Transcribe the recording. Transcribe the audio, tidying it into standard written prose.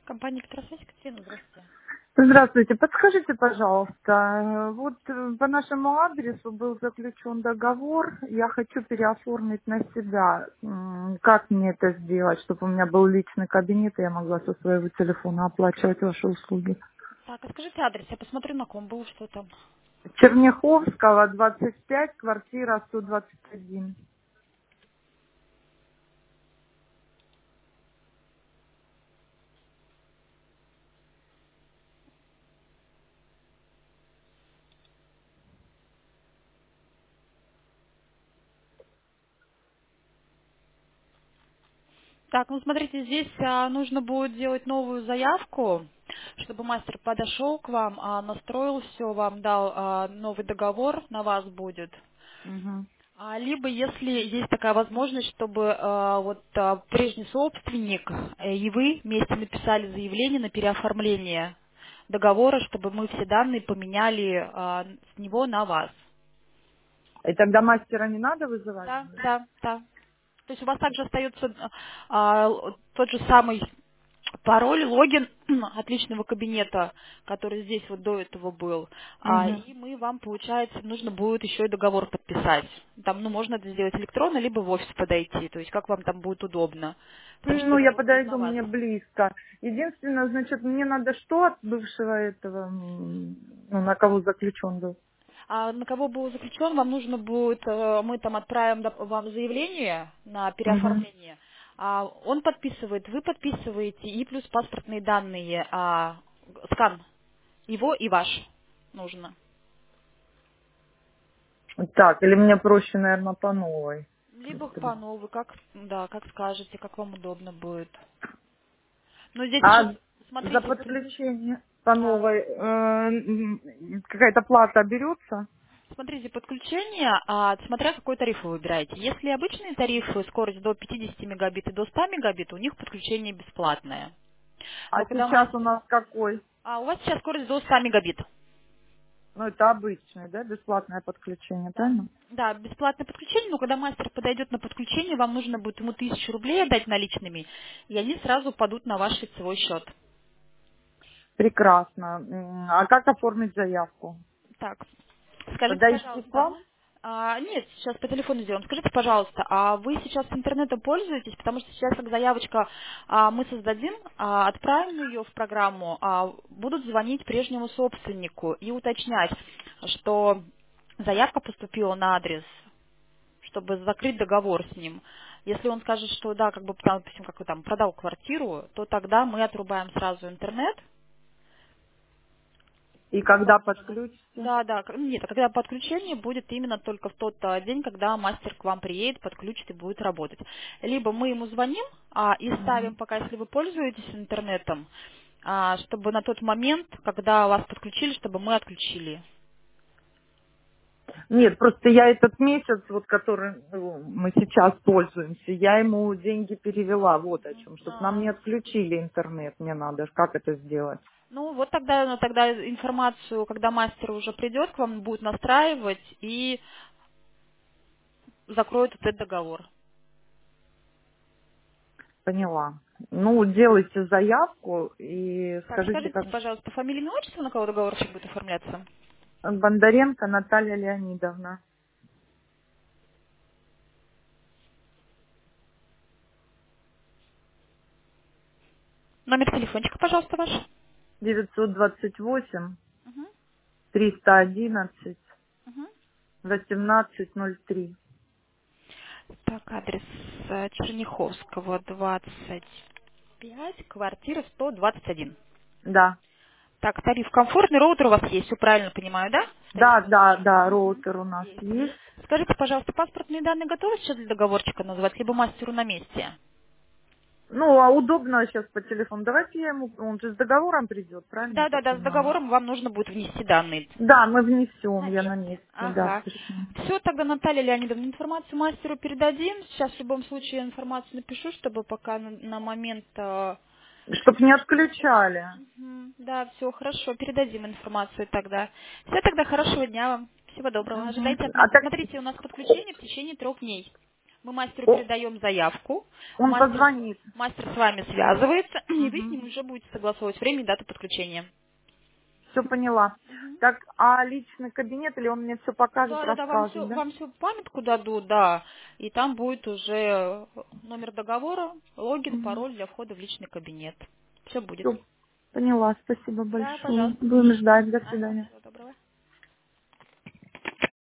Компания «Электросвязь», Катерина, здравствуйте. Здравствуйте, подскажите, пожалуйста, вот по нашему адресу был заключен договор, я хочу переоформить на себя. Как мне это сделать, чтобы у меня был личный кабинет, и я могла со своего телефона оплачивать ваши услуги? Так, а скажите адрес, я посмотрю, на ком был, что там. Черняховского, 25, квартира 121. Так, ну смотрите, здесь нужно будет делать новую заявку, чтобы мастер подошел к вам, настроил все, вам дал новый договор, на вас будет. Мгм. Либо, если есть такая возможность, чтобы прежний собственник и вы вместе написали заявление на переоформление договора, чтобы мы все данные поменяли с него на вас. И тогда мастера не надо вызывать? Да, да, да. То есть у вас также остается а, тот же самый пароль, логин от личного кабинета, который здесь вот до этого был. Мгм. И мы вам, получается, нужно будет еще и договор подписать. Там, ну, можно это сделать электронно, либо в офис подойти, то есть как вам там будет удобно. Потому что Ну, я договор будет подойду, на вас. мне близко. Единственное, значит, мне надо что от бывшего этого, ну, на кого заключен был? А на кого был заключен, вам нужно будет, мы там отправим вам заявление на Мгм. переоформление. Он подписывает, вы подписываете, и плюс паспортные данные, скан его и ваш нужно. Так, или мне проще, наверное, по новой. Либо по новой, как, да, как скажете, как вам удобно будет. Но здесь еще, А за смотрите, подключение по а, новой какая-то плата берется? смотрите, подключение, смотря какой тариф вы выбираете. Если обычные тарифы, скорость до 50 мегабит и до 100 мегабит, у них подключение бесплатное. А Но когда сейчас у мастер... нас какой? У вас сейчас скорость до 100 мегабит. Ну, это обычное, да, бесплатное подключение, Да. правильно? Да, бесплатное подключение, но когда мастер подойдет на подключение, вам нужно будет ему 1000 рублей отдать наличными, и они сразу падут на ваш лицевой счет. Прекрасно. А как оформить заявку? Так, скажите, Подойти к пожалуйста. вам? Нет, сейчас по телефону сделаем. Скажите, пожалуйста, а вы сейчас интернетом пользуетесь? Потому что сейчас как заявочка мы создадим, отправим ее в программу, будут звонить прежнему собственнику и уточнять, что заявка поступила на адрес, чтобы закрыть договор с ним. Если он скажет, что да, как бы, допустим, как вы там продал квартиру, то тогда мы отрубаем сразу интернет. И когда Дополнительно. подключите? Да, да. Нет, а когда подключение будет именно только в тот день, когда мастер к вам приедет, подключит и будет работать. Либо мы ему звоним и Мгм. ставим, пока если вы пользуетесь интернетом, чтобы на тот момент, когда вас подключили, чтобы мы отключили. Нет, просто я этот месяц, вот который мы сейчас пользуемся, я ему деньги перевела, вот о чем, чтобы нам не отключили интернет, мне надо, как это сделать? Ну, вот тогда, тогда информацию, когда мастер уже придет к вам, будет настраивать и закроет этот договор. Поняла. Ну, делайте заявку и Так, скажите, как скажите, пожалуйста, фамилия, имя, отчество, на кого договорчик будет оформляться? Бондаренко Наталья Леонидовна. Номер телефончика, пожалуйста, ваш. 928 Мгм, 311 мгм. 1803. Так, адрес Черняховского, 25, квартира 121. Да. Так, тариф комфортный, роутер у вас есть, все правильно понимаю, да? Стоит Да, на да, связи. да, Мгм. роутер у нас Есть. есть. Скажите, пожалуйста, паспортные данные готовы сейчас для договорчика назвать, либо мастеру на месте? Ну, а удобно сейчас по телефону. Давайте я ему, он же с договором придет, правильно я Да, да, так да, с понимаю? договором вам нужно будет внести данные. Да, мы внесем, На я на месте. месте, да, Ага. совершенно. Все, тогда, Наталья Леонидовна, информацию мастеру передадим. Сейчас в любом случае информацию напишу, чтобы пока на момент... Чтоб не отключали. Да, все, хорошо, передадим информацию тогда. Все, тогда хорошего дня вам. Всего доброго. Мгм. Ожидайте от А нас. так Смотрите, у нас подключение в течение 3 дней. Мы мастеру о, передаем заявку, он позвонит. мастер с вами связывается, и вы с Мгм. ним уже будете согласовывать время и дату подключения. Все поняла. Так, а личный кабинет, или он мне все покажет, Да, расскажет, да? вам всю памятку дадут, да, и там будет уже номер договора, логин, пароль для входа в личный кабинет. Все будет. Все, поняла. Спасибо Да, большое. пожалуйста. Будем ждать. До Ага, свидания. всего доброго.